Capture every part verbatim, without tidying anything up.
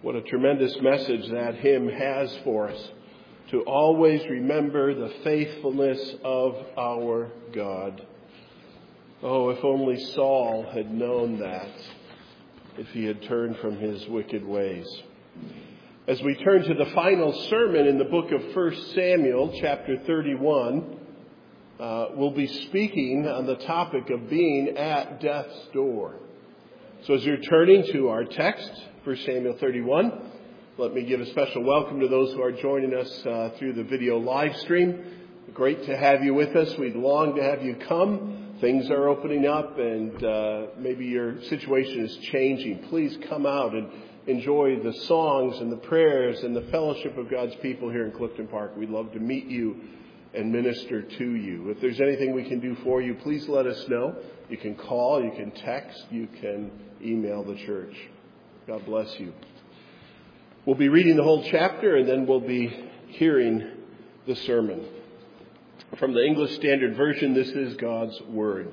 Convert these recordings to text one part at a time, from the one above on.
What a tremendous message that hymn has for us, to always remember the faithfulness of our God. Oh, if only Saul had known that, if he had turned from his wicked ways. As we turn to the final sermon in the book of First Samuel, chapter thirty-one, uh, we'll be speaking on the topic of being at death's door. So as you're turning to our text, First Samuel thirty-one, let me give a special welcome to those who are joining us uh, through the video live stream. Great to have you with us. We'd long to have you come. Things are opening up and uh, maybe your situation is changing. Please come out and enjoy the songs and the prayers and the fellowship of God's people here in Clifton Park. We'd love to meet you and minister to you. If there's anything we can do for you, please let us know. You can call, you can text, you can email the church. God bless you. We'll be reading the whole chapter and then we'll be hearing the sermon. From the English Standard Version, this is God's Word.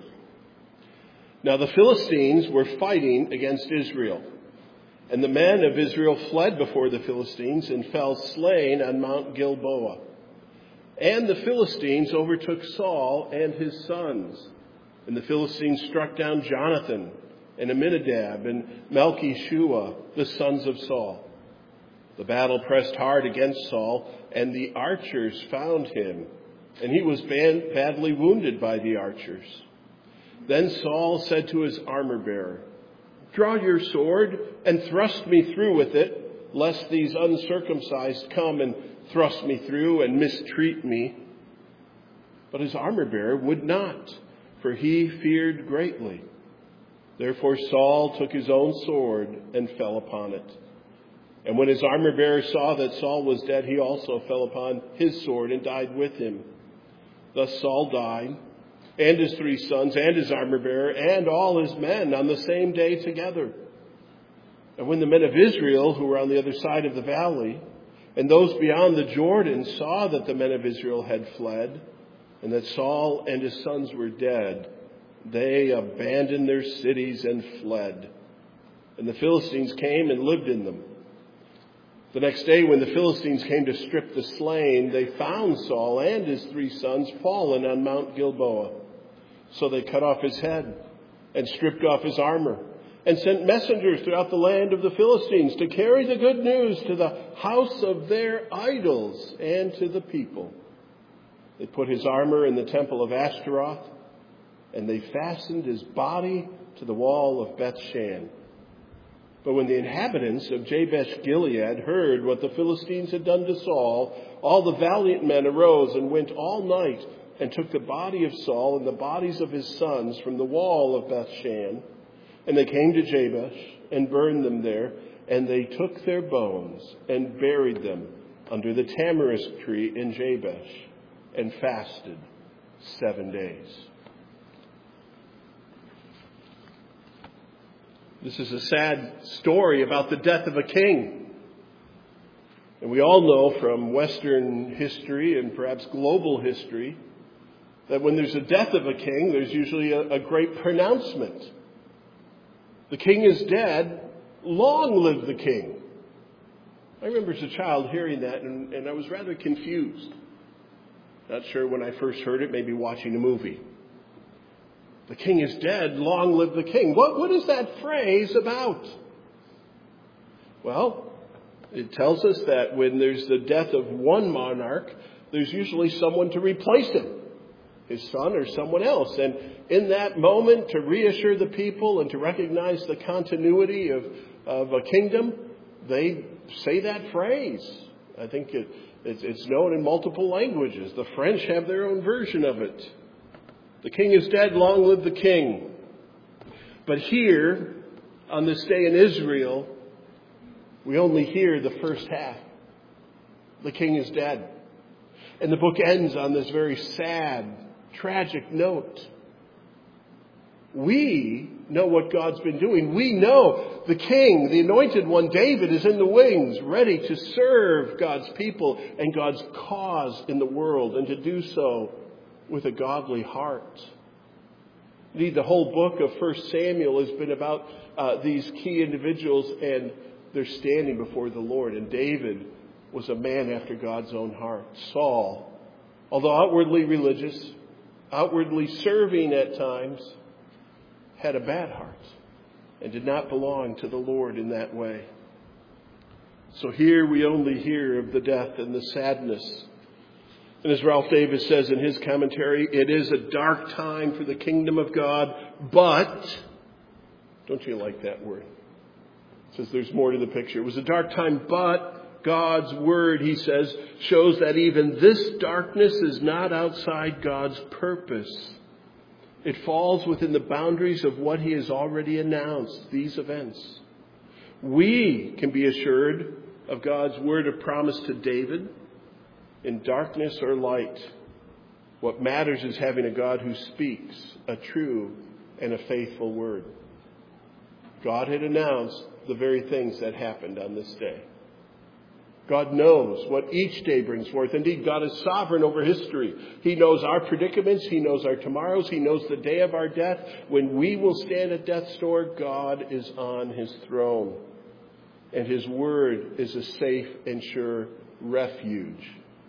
Now the Philistines were fighting against Israel, and the men of Israel fled before the Philistines and fell slain on Mount Gilboa. And the Philistines overtook Saul and his sons, and the Philistines struck down Jonathan and Aminadab and Malchishua, the sons of Saul. The battle pressed hard against Saul, and the archers found him, and he was badly wounded by the archers. Then Saul said to his armor-bearer, "Draw your sword and thrust me through with it, lest these uncircumcised come and thrust me through and mistreat me." But his armor-bearer would not, for he feared greatly. Therefore Saul took his own sword and fell upon it. And when his armor-bearer saw that Saul was dead, he also fell upon his sword and died with him. Thus Saul died, and his three sons, and his armor-bearer, and all his men on the same day together. And when the men of Israel, who were on the other side of the valley, and those beyond the Jordan, saw that the men of Israel had fled, and that Saul and his sons were dead, they abandoned their cities and fled. And the Philistines came and lived in them. The next day, when the Philistines came to strip the slain, they found Saul and his three sons fallen on Mount Gilboa. So they cut off his head and stripped off his armor and sent messengers throughout the land of the Philistines to carry the good news to the house of their idols and to the people. They put his armor in the temple of Ashtaroth, and they fastened his body to the wall of Bethshan. But when the inhabitants of Jabesh Gilead heard what the Philistines had done to Saul, all the valiant men arose and went all night and took the body of Saul and the bodies of his sons from the wall of Bethshan. And they came to Jabesh and burned them there, and they took their bones and buried them under the tamarisk tree in Jabesh and fasted seven days. This is a sad story about the death of a king. And we all know from Western history and perhaps global history that when there's a death of a king, there's usually a, a great pronouncement. The king is dead, long live the king. I remember as a child hearing that, and, and I was rather confused. Not sure when I first heard it, maybe watching a movie. The king is dead, long live the king. What, what is that phrase about? Well, it tells us that when there's the death of one monarch, there's usually someone to replace him, his son or someone else. And in that moment, to reassure the people and to recognize the continuity of, of a kingdom, they say that phrase. I think it, it's, it's known in multiple languages. The French have their own version of it. The king is dead, long live the king. But here, on this day in Israel, we only hear the first half. The king is dead. And the book ends on this very sad, tragic note. We know what God's been doing. We know the king, the anointed one, David, is in the wings, ready to serve God's people and God's cause in the world, and to do so with a godly heart. Indeed, the whole book of First Samuel has been about uh, these key individuals and they're standing before the Lord. And David was a man after God's own heart. Saul, although outwardly religious, outwardly serving at times, had a bad heart and did not belong to the Lord in that way. So here we only hear of the death and the sadness. And as Ralph Davis says in his commentary, it is a dark time for the kingdom of God, but, don't you like that word? It says there's more to the picture. It was a dark time, but God's word, he says, shows that even this darkness is not outside God's purpose. It falls within the boundaries of what he has already announced, these events. We can be assured of God's word of promise to David. In darkness or light, what matters is having a God who speaks a true and a faithful word. God had announced the very things that happened on this day. God knows what each day brings forth. Indeed, God is sovereign over history. He knows our predicaments. He knows our tomorrows. He knows the day of our death. When we will stand at death's door, God is on his throne. And his word is a safe and sure refuge.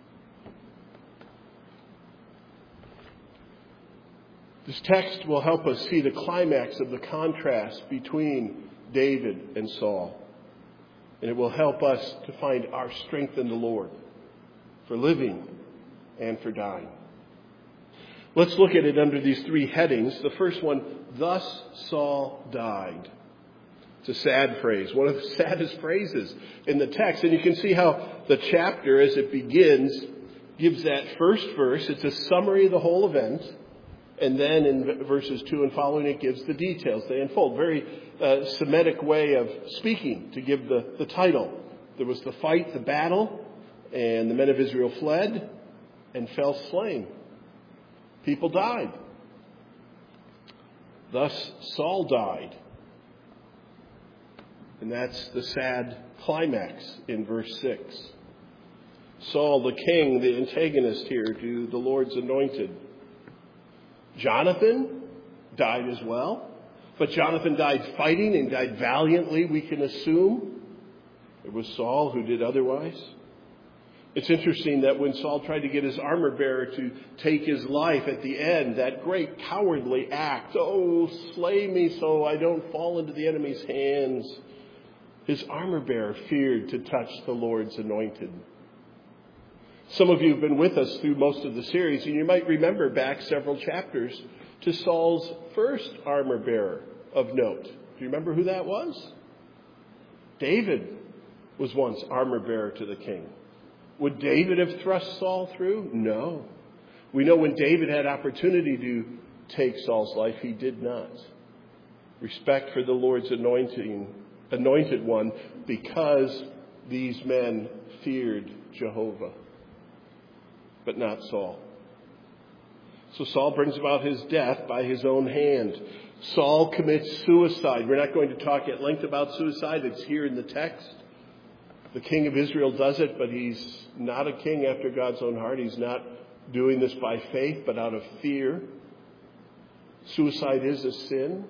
This text will help us see the climax of the contrast between David and Saul. And it will help us to find our strength in the Lord for living and for dying. Let's look at it under these three headings. The first one, thus Saul died. It's a sad phrase, one of the saddest phrases in the text. And you can see how the chapter, as it begins, gives that first verse. It's a summary of the whole event. And then in verses two and following, it gives the details. They unfold. Very uh, Semitic way of speaking to give the, the title. There was the fight, the battle, and the men of Israel fled and fell slain. People died. Thus Saul died. And that's the sad climax in verse six. Saul, the king, the antagonist here to the Lord's anointed. Jonathan died as well. But Jonathan died fighting and died valiantly, we can assume. It was Saul who did otherwise. It's interesting that when Saul tried to get his armor bearer to take his life at the end, that great cowardly act, oh, slay me so I don't fall into the enemy's hands, his armor bearer feared to touch the Lord's anointed. Some of you have been with us through most of the series, and you might remember back several chapters to Saul's first armor bearer of note. Do you remember who that was? David was once armor bearer to the king. Would David have thrust Saul through? No. We know when David had opportunity to take Saul's life, he did not. Respect for the Lord's anointing, anointed one, because these men feared Jehovah. But not Saul. So Saul brings about his death by his own hand. Saul commits suicide. We're not going to talk at length about suicide. It's here in the text. The king of Israel does it, but he's not a king after God's own heart. He's not doing this by faith, but out of fear. Suicide is a sin.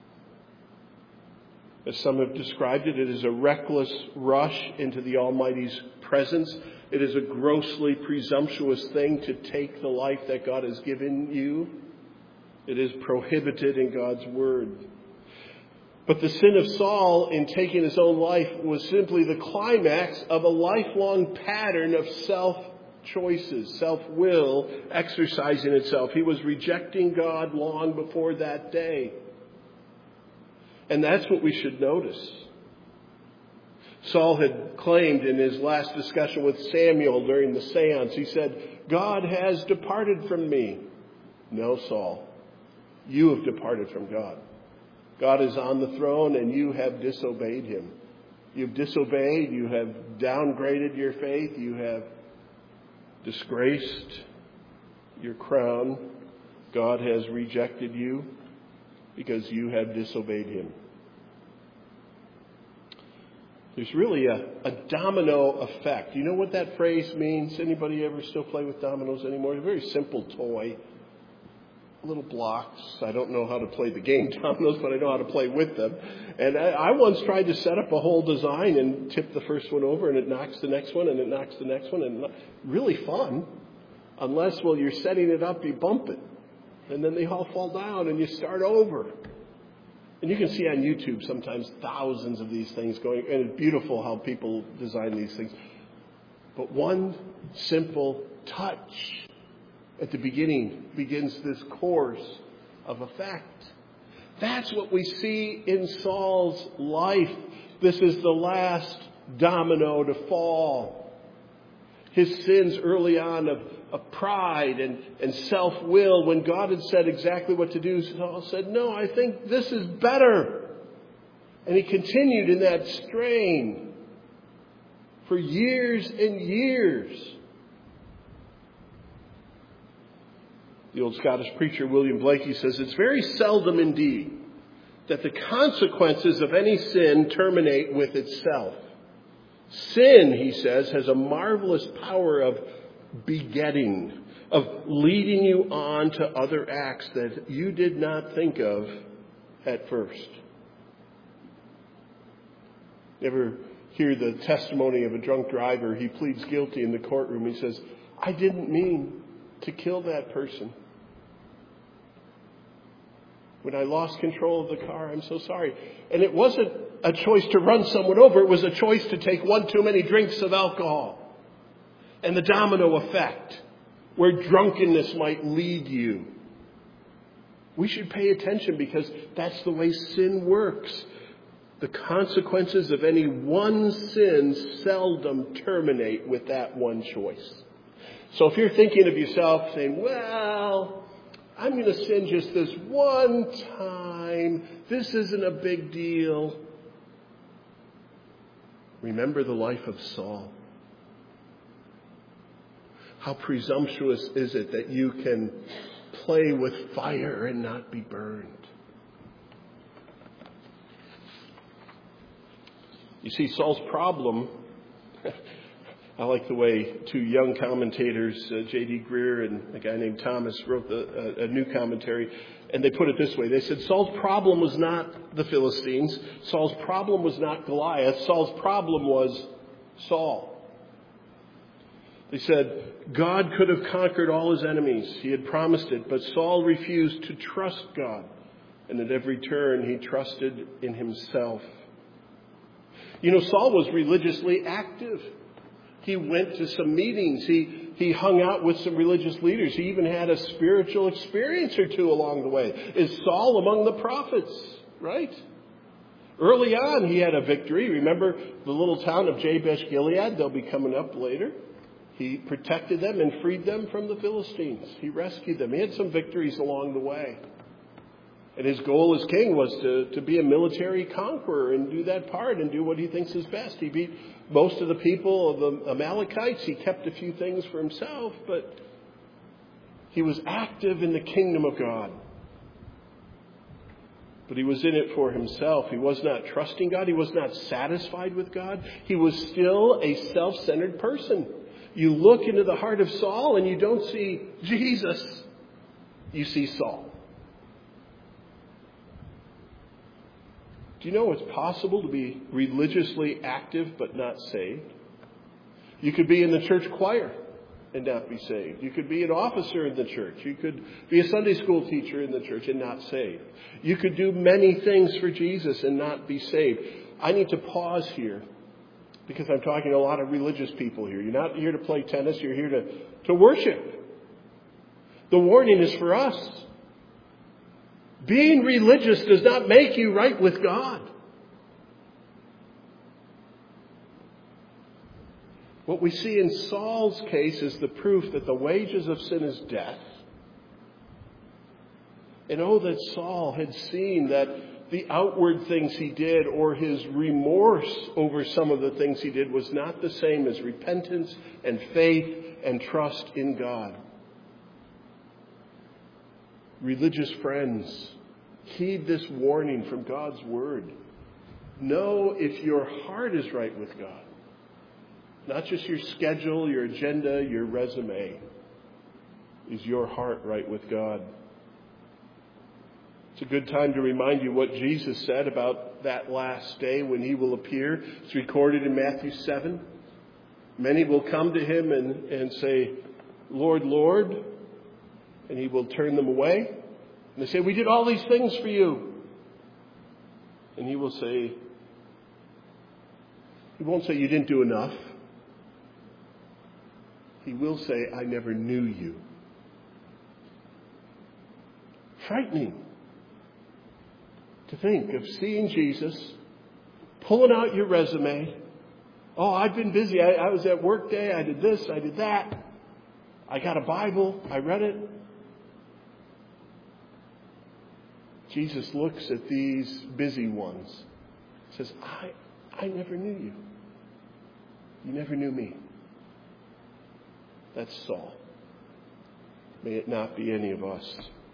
As some have described it, it is a reckless rush into the Almighty's presence. It is a grossly presumptuous thing to take the life that God has given you. It is prohibited in God's word. But the sin of Saul in taking his own life was simply the climax of a lifelong pattern of self-choices, self-will exercising itself. He was rejecting God long before that day. And that's what we should notice. Saul had claimed in his last discussion with Samuel during the seance, he said, God has departed from me. No, Saul, you have departed from God. God is on the throne and you have disobeyed him. You've disobeyed, you have downgraded your faith, you have disgraced your crown. God has rejected you because you have disobeyed him. There's really a, a domino effect. You know what that phrase means? Anybody ever still play with dominoes anymore? It's a very simple toy. little blocks. I don't know how to play the game dominoes, but I know how to play with them. And I, I once tried to set up a whole design and tip the first one over, and it knocks the next one, and it knocks the next one, and really fun. Unless, well, you're setting it up, you bump it, and then they all fall down, and you start over. And you can see on YouTube sometimes thousands of these things going, and it's beautiful how people design these things. But one simple touch at the beginning begins this course of effect. That's what we see in Saul's life. This is the last domino to fall. His sins early on of, of pride and, and self-will, when God had said exactly what to do, Saul said, no, I think this is better. And he continued in that strain for years and years. The old Scottish preacher William Blakey says, it's very seldom indeed that the consequences of any sin terminate with itself. Sin, he says, has a marvelous power of begetting, of leading you on to other acts that you did not think of at first. Ever hear the testimony of a drunk driver? He pleads guilty in the courtroom. He says, I didn't mean to kill that person. When I lost control of the car, I'm so sorry. And it wasn't a choice to run someone over. It was a choice to take one too many drinks of alcohol. And the domino effect, where drunkenness might lead you. We should pay attention because that's the way sin works. The consequences of any one sin seldom terminate with that one choice. So if you're thinking of yourself saying, well, I'm going to sin just this one time. This isn't a big deal. Remember the life of Saul. How presumptuous is it that you can play with fire and not be burned? You see, Saul's problem, I like the way two young commentators, uh, J D Greer and a guy named Thomas, wrote the, uh, a new commentary, and they put it this way. They said Saul's problem was not the Philistines. Saul's problem was not Goliath. Saul's problem was Saul. They said God could have conquered all his enemies. He had promised it, but Saul refused to trust God. And at every turn, he trusted in himself. You know, Saul was religiously active. He went to some meetings. He, he hung out with some religious leaders. He even had a spiritual experience or two along the way. Is Saul among the prophets, right? Early on, he had a victory. Remember the little town of Jabesh Gilead? They'll be coming up later. He protected them and freed them from the Philistines. He rescued them. He had some victories along the way. And his goal as king was to, to be a military conqueror and do that part and do what he thinks is best. He beat most of the people of the Amalekites. He kept a few things for himself, but he was active in the kingdom of God. But he was in it for himself. He was not trusting God. He was not satisfied with God. He was still a self-centered person. You look into the heart of Saul and you don't see Jesus. You see Saul. Do you know it's possible to be religiously active but not saved? You could be in the church choir and not be saved. You could be an officer in the church. You could be a Sunday school teacher in the church and not saved. You could do many things for Jesus and not be saved. I need to pause here because I'm talking to a lot of religious people here. You're not here to play tennis. You're here to, to worship. The warning is for us. Being religious does not make you right with God. What we see in Saul's case is the proof that the wages of sin is death. And oh, that Saul had seen that the outward things he did or his remorse over some of the things he did was not the same as repentance and faith and trust in God. Religious friends, heed this warning from God's word. Know if your heart is right with God. Not just your schedule, your agenda, your resume. Is your heart right with God? It's a good time to remind you what Jesus said about that last day when he will appear. It's recorded in Matthew seven. Many will come to him and, and say, Lord, Lord, and he will turn them away. And they say, we did all these things for you. And he will say, he won't say you didn't do enough. He will say, I never knew you. Frightening to think of seeing Jesus, pulling out your resume. Oh, I've been busy. I, I was at work day. I did this. I did that. I got a Bible. I read it. Jesus looks at these busy ones. Says, I, I never knew you. You never knew me. That's Saul. May it not be any of us.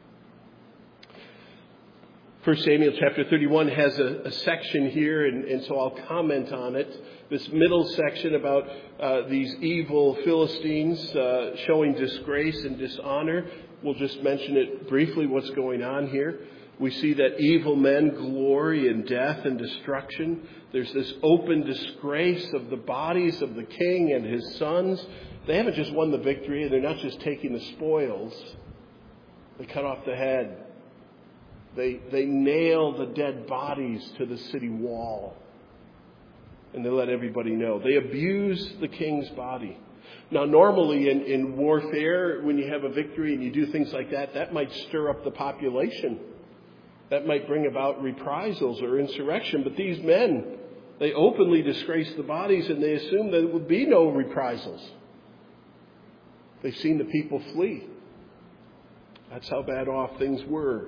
First Samuel chapter thirty-one has a, a section here, and, and so I'll comment on it. This middle section about uh, these evil Philistines uh, showing disgrace and dishonor. We'll just mention it briefly, what's going on here. We see that evil men glory in death and destruction. There's this open disgrace of the bodies of the king and his sons. They haven't just won the victory, and they're not just taking the spoils. They cut off the head. They they nail the dead bodies to the city wall. And they let everybody know. They abuse the king's body. Now, normally in, in warfare, when you have a victory and you do things like that, that might stir up the population. That might bring about reprisals or insurrection. But these men, they openly disgrace the bodies and they assume there would be no reprisals. They've seen the people flee. That's how bad off things were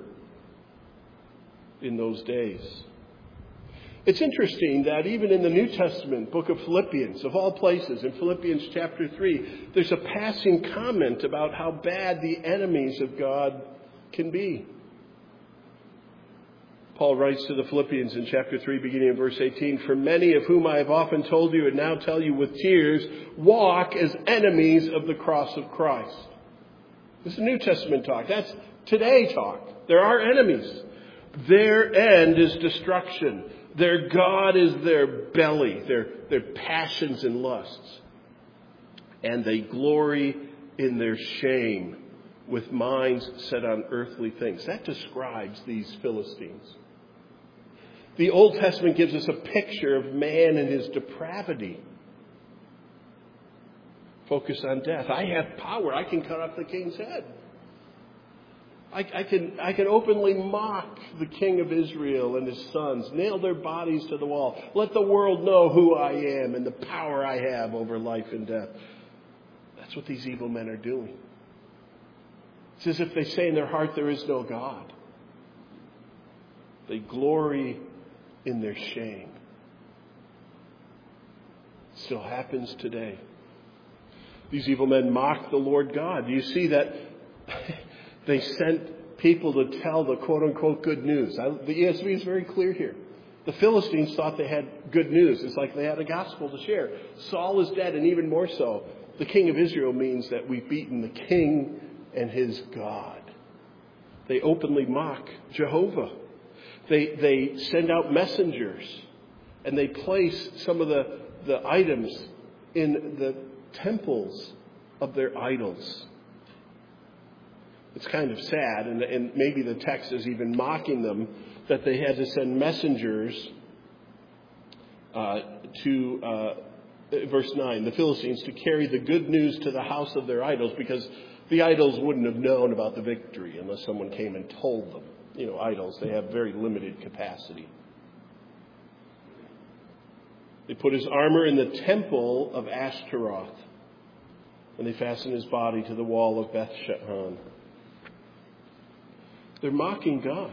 in those days. It's interesting that even in the New Testament book of Philippians, of all places, in Philippians chapter three, there's a passing comment about how bad the enemies of God can be. Paul writes to the Philippians in chapter three, beginning in verse eighteen, for many of whom I have often told you and now tell you with tears, walk as enemies of the cross of Christ. This is New Testament talk. That's today talk. There are enemies. Their end is destruction. Their God is their belly, their, their passions and lusts. And they glory in their shame with minds set on earthly things. That describes these Philistines. The Old Testament gives us a picture of man and his depravity. Focus on death. I have power. I can cut off the king's head. I, I can I can openly mock the king of Israel and his sons, nail their bodies to the wall, let the world know who I am and the power I have over life and death. That's what these evil men are doing. It's as if they say in their heart there is no God. They glory in their shame. It still happens today. These evil men mock the Lord God. Do you see that? They sent people to tell the quote-unquote good news. I, the E S V is very clear here. The Philistines thought they had good news. It's like they had a gospel to share. Saul is dead, and even more so, the king of Israel means that we've beaten the king and his God. They openly mock Jehovah. They they send out messengers, and they place some of the, the items in the temples of their idols. It's kind of sad, and, and maybe the text is even mocking them, that they had to send messengers uh, to, uh, verse nine, the Philistines, to carry the good news to the house of their idols, because the idols wouldn't have known about the victory unless someone came and told them. You know, idols, they have very limited capacity. They put his armor in the temple of Ashtaroth, and they fastened his body to the wall of Beth-shean. They're mocking God.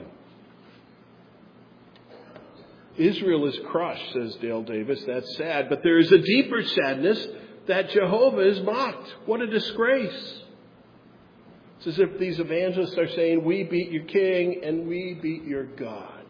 Israel is crushed, says Dale Davis. That's sad. But there is a deeper sadness that Jehovah is mocked. What a disgrace. It's as if these evangelists are saying, we beat your king and we beat your God.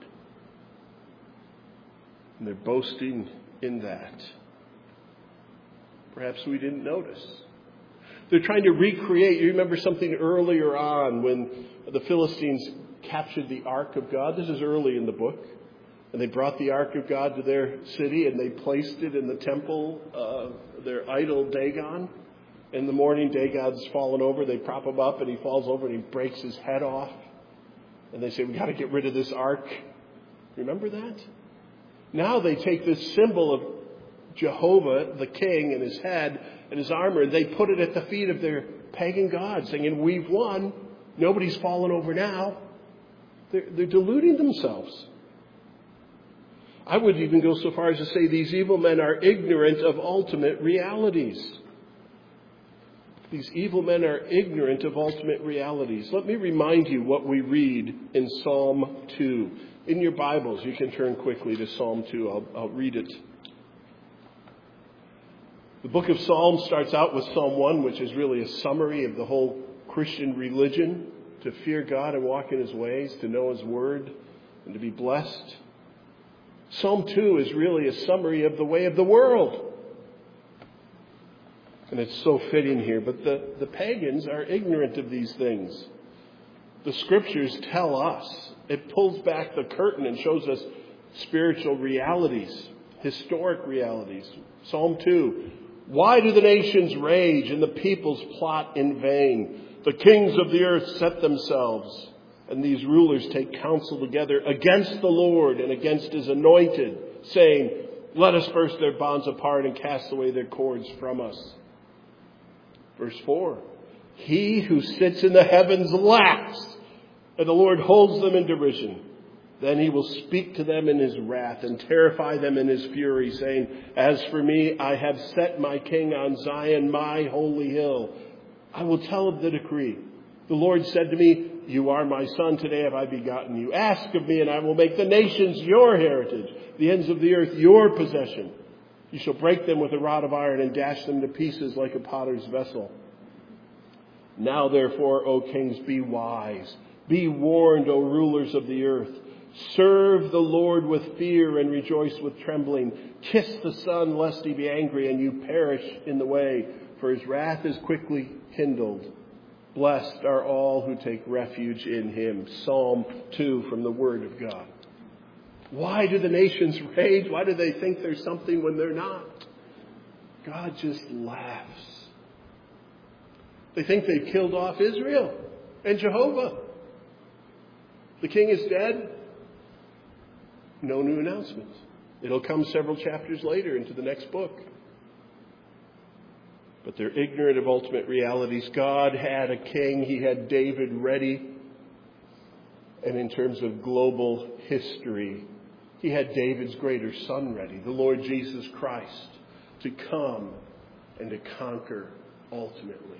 And they're boasting in that. Perhaps we didn't notice. They're trying to recreate. You remember something earlier on when the Philistines captured the Ark of God. This is early in the book. And they brought the Ark of God to their city and they placed it in the temple, uh, their idol Dagon. In the morning, Dagon's fallen over. They prop him up and he falls over and he breaks his head off. And they say, we got to get rid of this Ark. Remember that? Now they take this symbol of Jehovah, the king, and his head and his armor, and they put it at the feet of their pagan gods, saying, we've won. Nobody's fallen over now. They're, they're deluding themselves. I would even go so far as to say these evil men are ignorant of ultimate realities. These evil men are ignorant of ultimate realities. Let me remind you what we read in Psalm two. In your Bibles, you can turn quickly to Psalm two. I'll, I'll read it. The book of Psalms starts out with Psalm one, which is really a summary of the whole Christian religion, to fear God and walk in his ways, to know his word, and to be blessed. Psalm two is really a summary of the way of the world. And it's so fitting here. But the, the pagans are ignorant of these things. The scriptures tell us. It pulls back the curtain and shows us spiritual realities, historic realities. Psalm two. Why do the nations rage and the peoples plot in vain? The kings of the earth set themselves, and these rulers take counsel together against the Lord and against his anointed, saying, let us burst their bonds apart and cast away their cords from us. Verse four. He who sits in the heavens laughs, and the Lord holds them in derision. Then he will speak to them in his wrath and terrify them in his fury, saying, as for me, I have set my king on Zion, my holy hill. I will tell of the decree. The Lord said to me, you are my son, today have I begotten you. Ask of me, and I will make the nations your heritage, the ends of the earth your possession. You shall break them with a rod of iron and dash them to pieces like a potter's vessel. Now therefore, O kings, be wise. Be warned, O rulers of the earth. Serve the Lord with fear and rejoice with trembling. Kiss the Son, lest he be angry and you perish in the way, for his wrath is quickly kindled. Blessed are all who take refuge in him. Psalm two from the Word of God. Why do the nations rage? Why do they think there's something when they're not? God just laughs. They think they've killed off Israel and Jehovah. The king is dead. No new announcements. It'll come several chapters later into the next book. But they're ignorant of ultimate realities. God had a king. He had David ready. And in terms of global history, he had David's greater son ready, the Lord Jesus Christ, to come and to conquer ultimately.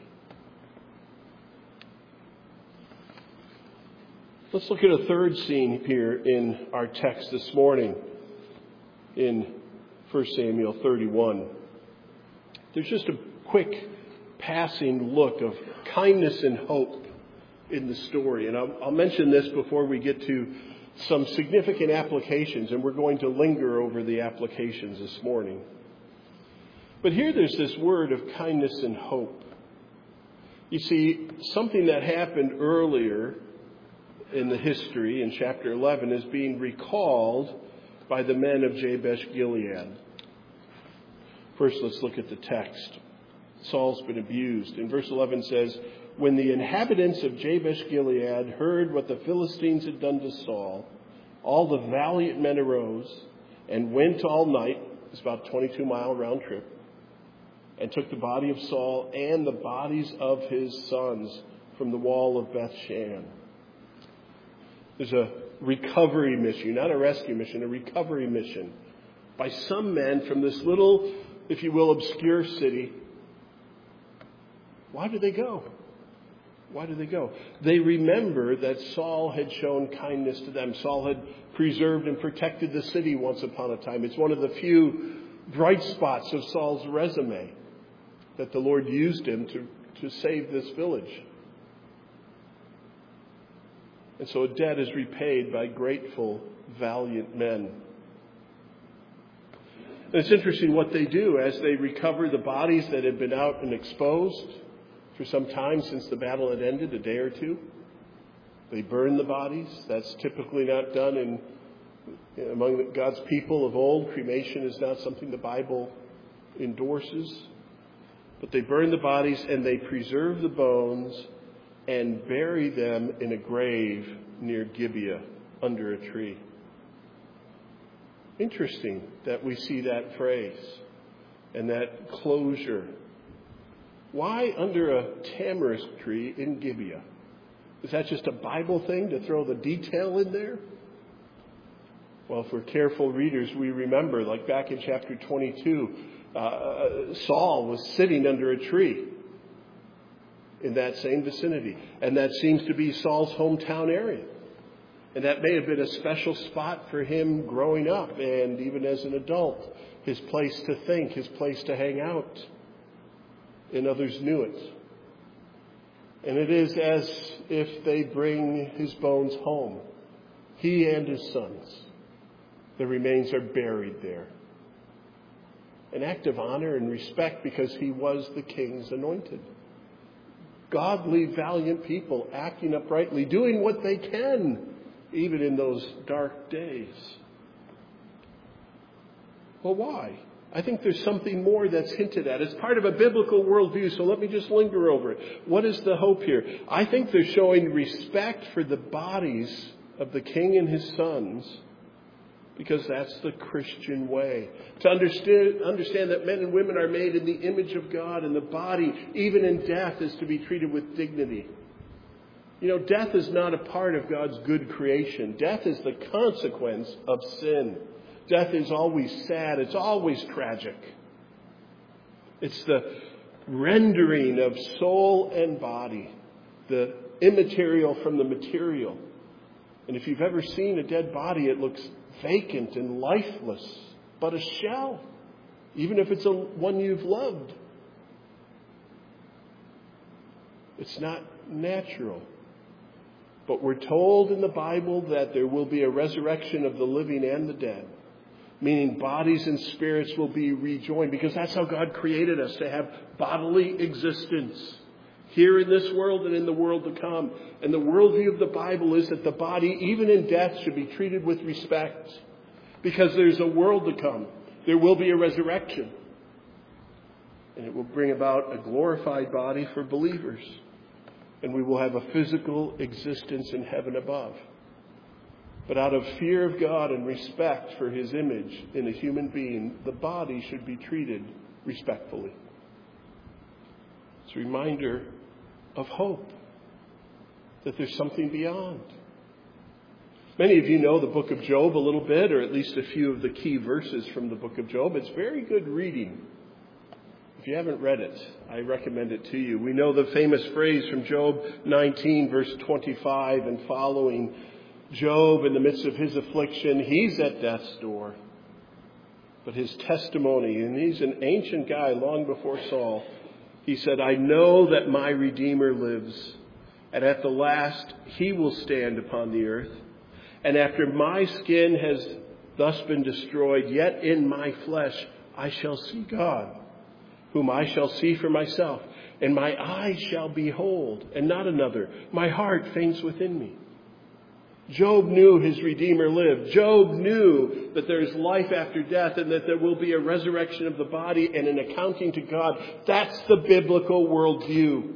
Let's look at a third scene here in our text this morning in First Samuel thirty-one. There's just a quick passing look of kindness and hope in the story. And I'll, I'll mention this before we get to some significant applications, and we're going to linger over the applications this morning. But here there's this word of kindness and hope. You see, something that happened earlier in the history in chapter eleven is being recalled by the men of Jabesh Gilead. First, let's look at the text. Saul's been abused. In verse eleven says, when the inhabitants of Jabesh Gilead heard what the Philistines had done to Saul, all the valiant men arose and went all night, it's about a twenty-two mile round trip, and took the body of Saul and the bodies of his sons from the wall of Bethshan. There's a recovery mission, not a rescue mission, a recovery mission by some men from this little, if you will, obscure city. Why did they go? Why did they go? They remember that Saul had shown kindness to them. Saul had preserved and protected the city once upon a time. It's one of the few bright spots of Saul's resume that the Lord used him to, to save this village. And so a debt is repaid by grateful, valiant men. And it's interesting what they do as they recover the bodies that had been out and exposed for some time since the battle had ended, a day or two. They burn the bodies. That's typically not done in among God's people of old. Cremation is not something the Bible endorses. But they burn the bodies and they preserve the bones and bury them in a grave near Gibeah under a tree. Interesting that we see that phrase and that closure. Why under a tamarisk tree in Gibeah? Is that just a Bible thing to throw the detail in there? Well, if we're careful readers, we remember, like back in chapter twenty-two, uh, Saul was sitting under a tree in that same vicinity. And that seems to be Saul's hometown area. And that may have been a special spot for him growing up and even as an adult. His place to think, his place to hang out. And others knew it. And it is as if they bring his bones home. He and his sons. The remains are buried there. An act of honor and respect because he was the king's anointed. Godly, valiant people acting uprightly, doing what they can, even in those dark days. Well, why? I think there's something more that's hinted at. It's part of a biblical worldview, so let me just linger over it. What is the hope here? I think they're showing respect for the bodies of the king and his sons, because that's the Christian way. To understand, understand that men and women are made in the image of God, and the body, even in death, is to be treated with dignity. You know, death is not a part of God's good creation. Death is the consequence of sin. Death is always sad. It's always tragic. It's the rendering of soul and body, the immaterial from the material. And if you've ever seen a dead body, it looks vacant and lifeless, but a shell, even if it's a one you've loved. It's not natural. But we're told in the Bible that there will be a resurrection of the living and the dead, meaning bodies and spirits will be rejoined, because that's how God created us, to have bodily existence here in this world and in the world to come. And the worldview of the Bible is that the body, even in death, should be treated with respect, because there's a world to come. There will be a resurrection. And it will bring about a glorified body for believers. And we will have a physical existence in heaven above. But out of fear of God and respect for his image in a human being, the body should be treated respectfully. It's a reminder of hope, that there's something beyond. Many of you know the book of Job a little bit, or at least a few of the key verses from the book of Job. It's very good reading. If you haven't read it, I recommend it to you. We know the famous phrase from Job nineteen, verse twenty-five and following. Job, in the midst of his affliction, he's at death's door. But his testimony, and he's an ancient guy long before Saul, he said, I know that my Redeemer lives, and at the last he will stand upon the earth. And after my skin has thus been destroyed, yet in my flesh I shall see God, whom I shall see for myself, and my eyes shall behold, and not another. My heart faints within me. Job knew his Redeemer lived. Job knew that there is life after death and that there will be a resurrection of the body and an accounting to God. That's the biblical worldview.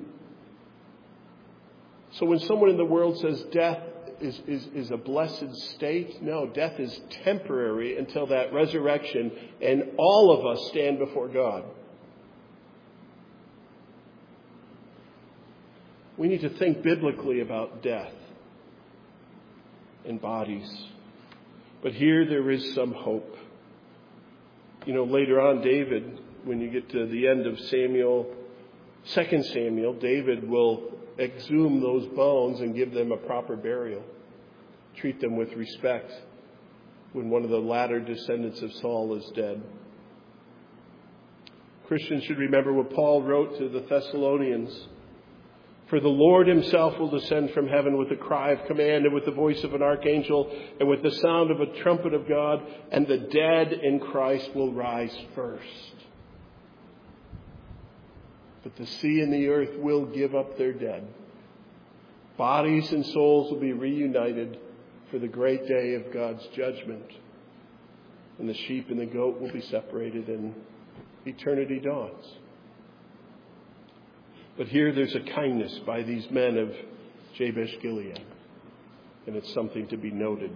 So when someone in the world says death is, is, is a blessed state, no, death is temporary until that resurrection and all of us stand before God. We need to think biblically about death and bodies. But here there is some hope. You know, later on, David, when you get to the end of Samuel, Second Samuel, David will exhume those bones and give them a proper burial. Treat them with respect when one of the latter descendants of Saul is dead. Christians should remember what Paul wrote to the Thessalonians. For the Lord himself will descend from heaven with a cry of command and with the voice of an archangel and with the sound of a trumpet of God, and the dead in Christ will rise first. But the sea and the earth will give up their dead. Bodies and souls will be reunited for the great day of God's judgment. And the sheep and the goat will be separated and eternity dawns. But here there's a kindness by these men of Jabesh Gilead. And it's something to be noted.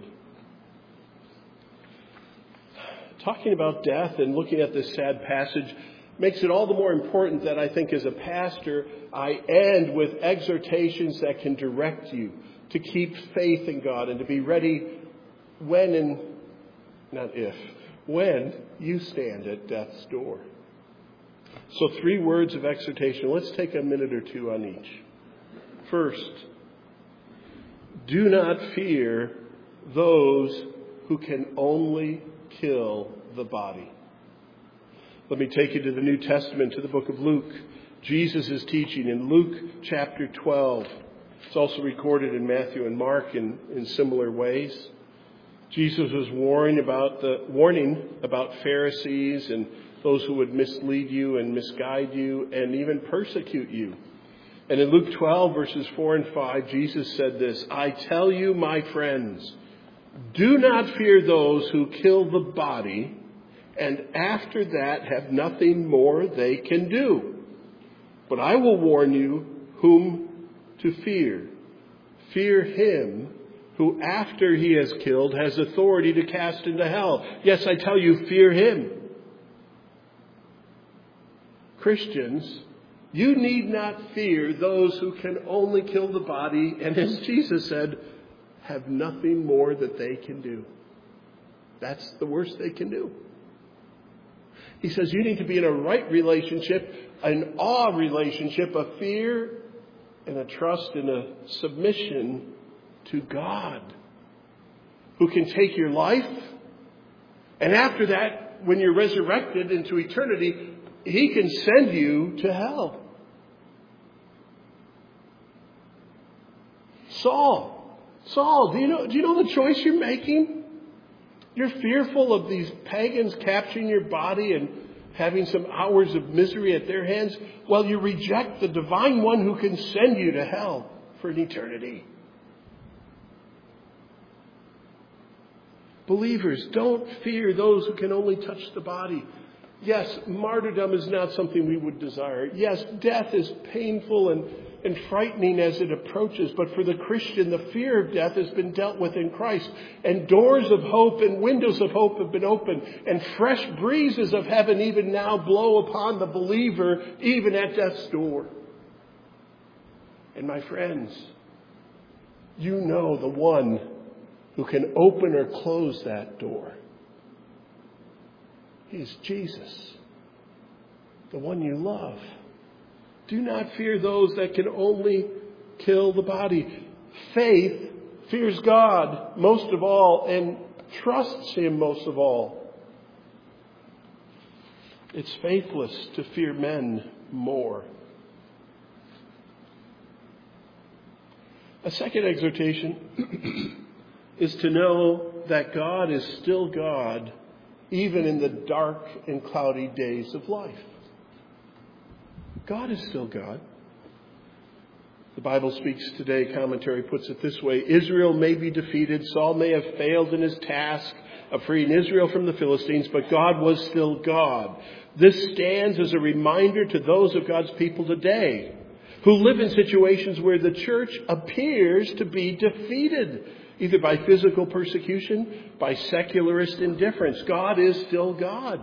Talking about death and looking at this sad passage makes it all the more important that I think as a pastor, I end with exhortations that can direct you to keep faith in God and to be ready when and, not if, when you stand at death's door. So three words of exhortation. Let's take a minute or two on each. First, do not fear those who can only kill the body. Let me take you to the New Testament, to the book of Luke. Jesus is teaching in Luke chapter twelve. It's also recorded in Matthew and Mark in, in similar ways. Jesus was warning about the warning about Pharisees and those who would mislead you and misguide you and even persecute you. And in Luke twelve, verses four and five, Jesus said this, I tell you, my friends, do not fear those who kill the body, and after that have nothing more they can do. But I will warn you whom to fear. Fear him who after he has killed has authority to cast into hell. Yes, I tell you, fear him. Christians, you need not fear those who can only kill the body, and as Jesus said, have nothing more that they can do. That's the worst they can do. He says you need to be in a right relationship, an awe relationship, a fear and a trust and a submission to God, who can take your life, and after that, when you're resurrected into eternity, he can send you to hell. Saul, Saul, do you know, do you know the choice you're making? You're fearful of these pagans capturing your body and having some hours of misery at their hands. Well, you reject the divine one who can send you to hell for an eternity. Believers, don't fear those who can only touch the body. Yes, martyrdom is not something we would desire. Yes, death is painful and, and frightening as it approaches. But for the Christian, the fear of death has been dealt with in Christ. And doors of hope and windows of hope have been opened. And fresh breezes of heaven even now blow upon the believer, even at death's door. And my friends, you know the one who can open or close that door. He's Jesus, the one you love. Do not fear those that can only kill the body. Faith fears God most of all and trusts him most of all. It's faithless to fear men more. A second exhortation is to know that God is still God, even in the dark and cloudy days of life. God is still God. The Bible Speaks Today commentary puts it this way: Israel may be defeated, Saul may have failed in his task of freeing Israel from the Philistines, but God was still God. This stands as a reminder to those of God's people today who live in situations where the church appears to be defeated, either by physical persecution, by secularist indifference. God is still God.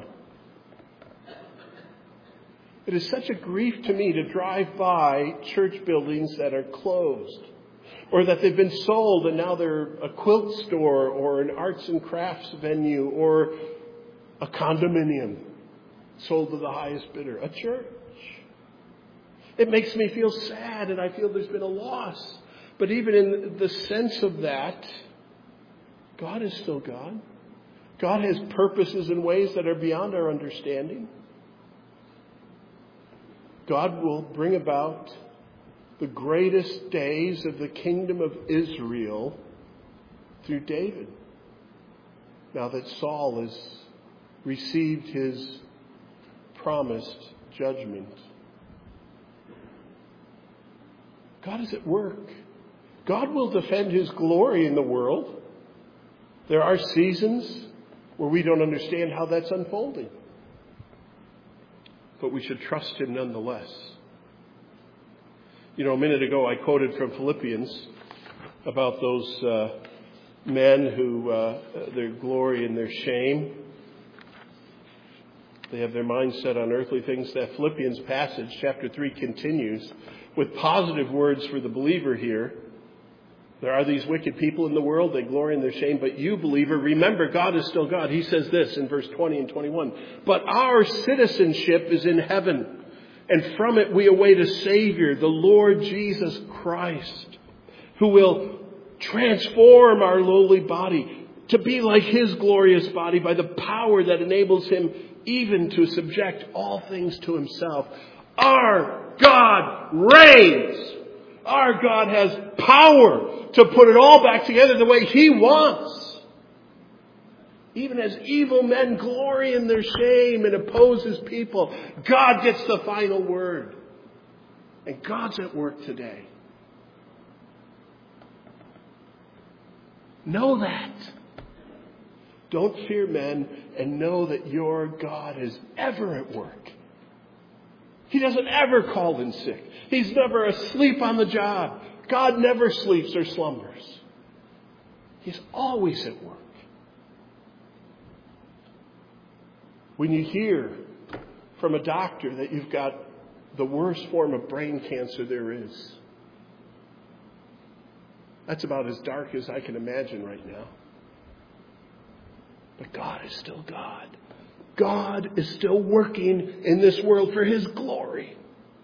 It is such a grief to me to drive by church buildings that are closed, or that they've been sold and now they're a quilt store or an arts and crafts venue or a condominium sold to the highest bidder, a church. It makes me feel sad, and I feel there's been a loss. But even in the sense of that, God is still God. God has purposes and ways that are beyond our understanding. God will bring about the greatest days of the kingdom of Israel through David, now that Saul has received his promised judgment. God is at work. God will defend his glory in the world. There are seasons where we don't understand how that's unfolding. But we should trust him nonetheless. You know, a minute ago I quoted from Philippians about those uh, men who, uh, their glory and their shame. They have their mind set on earthly things. That Philippians passage, chapter three, continues with positive words for the believer here. There are these wicked people in the world. They glory in their shame. But you, believer, remember God is still God. He says this in verse twenty and twenty-one. But our citizenship is in heaven, and from it we await a Savior, the Lord Jesus Christ, who will transform our lowly body to be like his glorious body by the power that enables him even to subject all things to himself. Our God reigns. Our God has power to put it all back together the way he wants. Even as evil men glory in their shame and oppose his people, God gets the final word. And God's at work today. Know that. Don't fear men, and know that your God is ever at work. He doesn't ever call in sick. He's never asleep on the job. God never sleeps or slumbers. He's always at work. When you hear from a doctor that you've got the worst form of brain cancer there is, that's about as dark as I can imagine right now. But God is still God. God is still working in this world for his glory.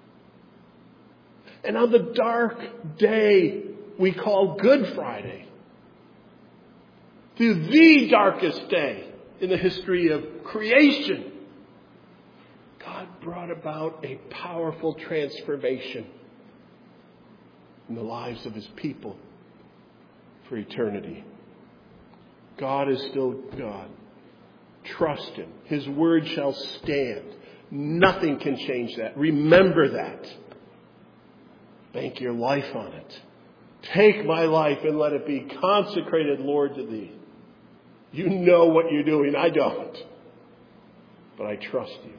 And on the dark day we call Good Friday, through the darkest day in the history of creation, God brought about a powerful transformation in the lives of his people for eternity. God is still God. Trust him. His word shall stand. Nothing can change that. Remember that. Bank your life on it. Take my life and let it be consecrated, Lord, to thee. You know what you're doing. I don't. But I trust you.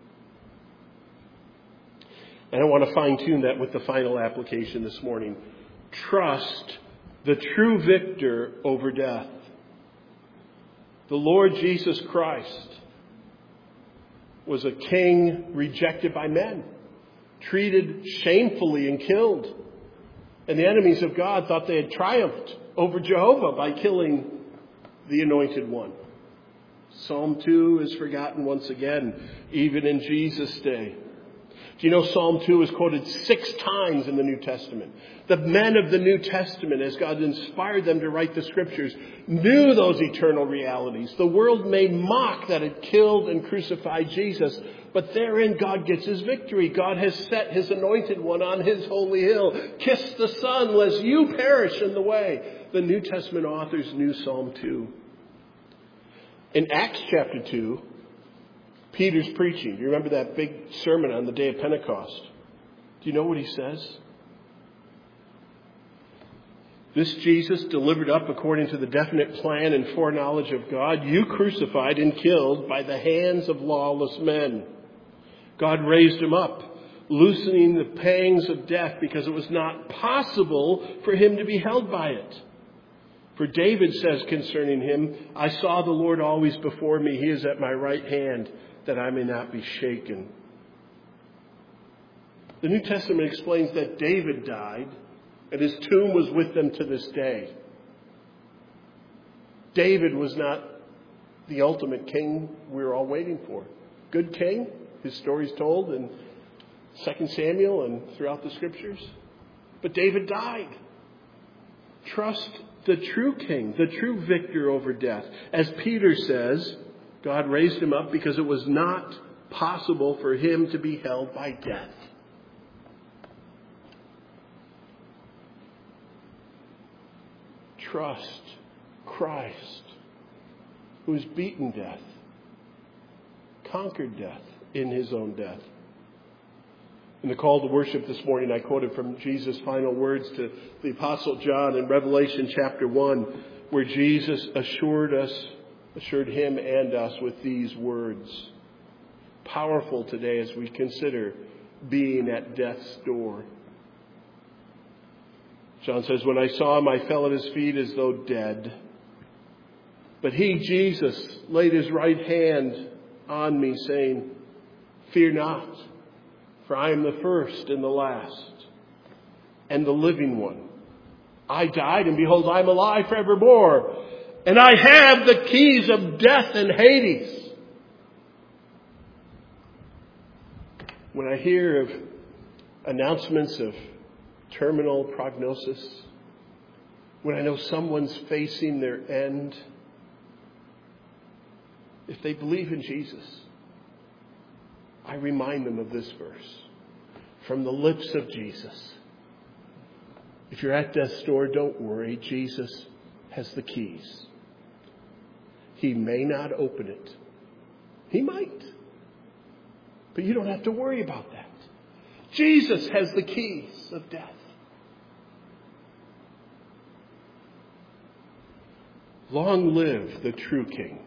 And I want to fine-tune that with the final application this morning. Trust the true victor over death. The Lord Jesus Christ was a king rejected by men, treated shamefully and killed. And the enemies of God thought they had triumphed over Jehovah by killing the Anointed One. Psalm two is forgotten once again, even in Jesus' day. Do you know Psalm two is quoted six times in the New Testament? The men of the New Testament, as God inspired them to write the scriptures, knew those eternal realities. The world may mock that it killed and crucified Jesus, but therein God gets his victory. God has set his anointed one on his holy hill. Kiss the Son, lest you perish in the way. The New Testament authors knew Psalm two. In Acts chapter two, Peter's preaching. Do you remember that big sermon on the day of Pentecost? Do you know what he says? This Jesus, delivered up according to the definite plan and foreknowledge of God, you crucified and killed by the hands of lawless men. God raised him up, loosening the pangs of death because it was not possible for him to be held by it. For David says concerning him, I saw the Lord always before me. He is at my right hand, that I may not be shaken. The New Testament explains that David died, and his tomb was with them to this day. David was not the ultimate king we were all waiting for. Good king, his story's told in Second Samuel and throughout the scriptures. But David died. Trust the true king, the true victor over death. As Peter says, God raised him up because it was not possible for him to be held by death. Trust Christ, who has beaten death, conquered death in his own death. In the call to worship this morning, I quoted from Jesus' final words to the Apostle John in Revelation chapter one, where Jesus assured us, assured him and us with these words. Powerful today as we consider being at death's door. John says, when I saw him, I fell at his feet as though dead. But he, Jesus, laid his right hand on me, saying, fear not, for I am the first and the last, and the living one. I died, and behold, I am alive forevermore, and I have the keys of death and Hades. When I hear of announcements of terminal prognosis, when I know someone's facing their end, if they believe in Jesus, I remind them of this verse from the lips of Jesus. If you're at death's door, don't worry. Jesus has the keys. He may not open it. He might. But you don't have to worry about that. Jesus has the keys of death. Long live the true King.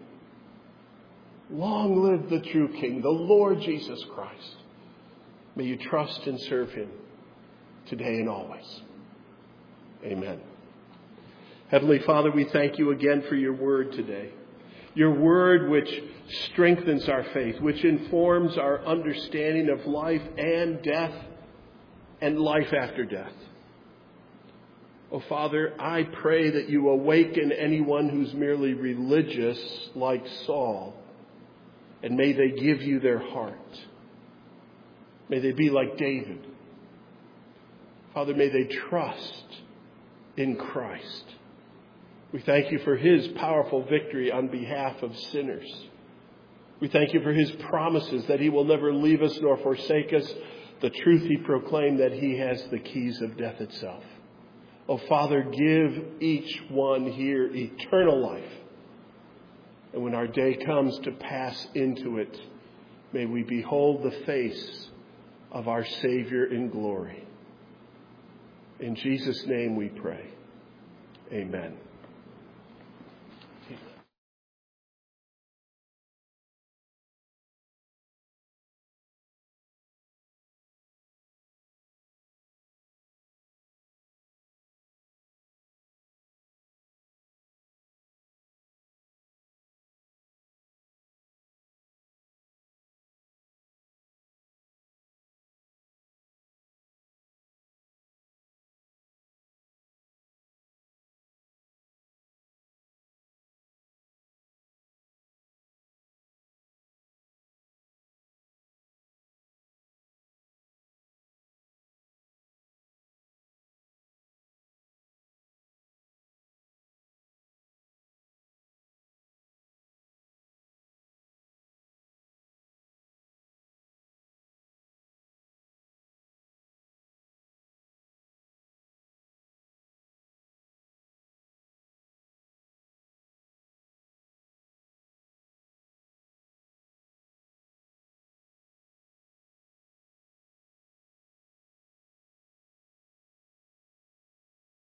Long live the true King, the Lord Jesus Christ. May you trust and serve him today and always. Amen. Heavenly Father, we thank you again for your word today. Your word which strengthens our faith, which informs our understanding of life and death and life after death. Oh, Father, I pray that you awaken anyone who's merely religious like Saul, and may they give you their heart. May they be like David. Father, may they trust in Christ. We thank you for his powerful victory on behalf of sinners. We thank you for his promises that he will never leave us nor forsake us. The truth he proclaimed, that he has the keys of death itself. Oh, Father, give each one here eternal life. And when our day comes to pass into it, may we behold the face of our Savior in glory. In Jesus' name we pray. Amen.